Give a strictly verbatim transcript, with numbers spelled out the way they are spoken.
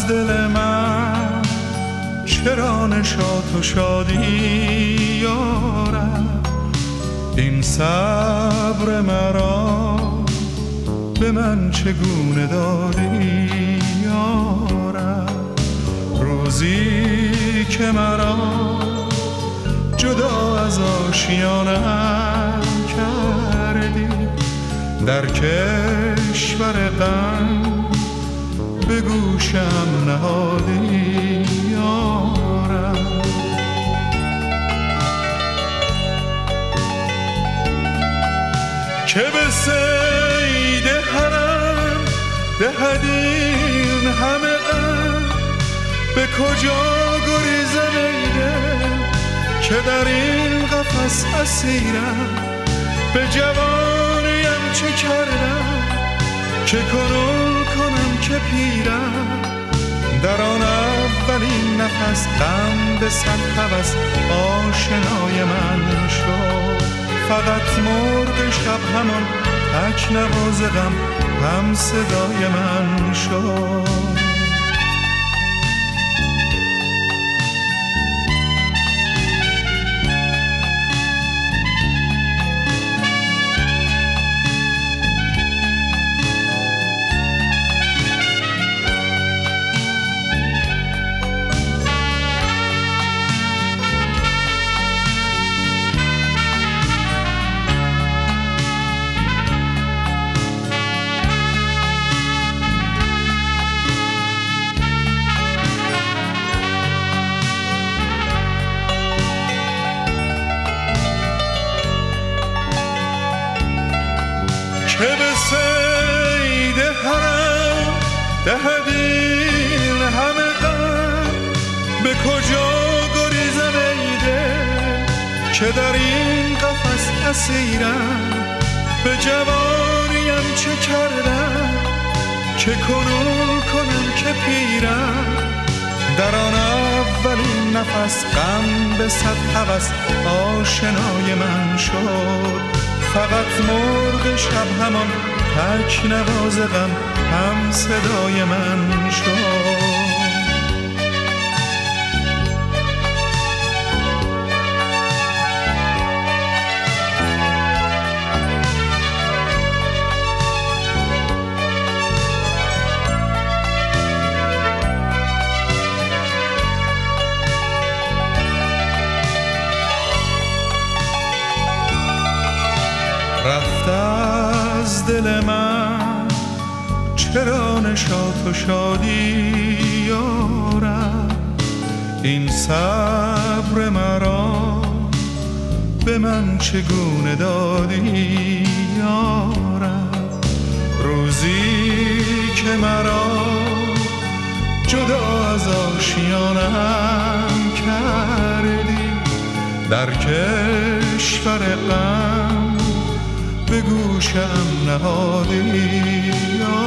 از دل من چرا نشاط و شادی یارب، این صبر مرا به من چگونه دادی یارب، روزی که مرا جدا از آشیانم کردی، در کشور غم به گوشم نهادی یارب. که به صید حرم دهدین همه غم، به کجا گریزم ایده که در این قفس اسیرم، به جوانیم چه کردم که کنون کنم که پیرم، در آن اولین نفس غم به صد هوس آشنای من شد، فقط مرغ شب همان تک نواز غم هم صدای من شد. که به صید حرم دهدین همه غم، به کجا گریزم ایده که در این قفس اسیرم، به جوانیم چه کردم که کنون کنم که پیرم، در آن اولین نفس غم به صد هوس آشنای من شد، فقط مرغ شب همان تک نواز غم هم صدای من شد. رفت از دل من چرا نشاط و شادی یارب، این صبر مرا به من چگونه دادی یارب، روزی که مرا جدا از آشیانم کردی، در کشور غم به گوشم نهادی.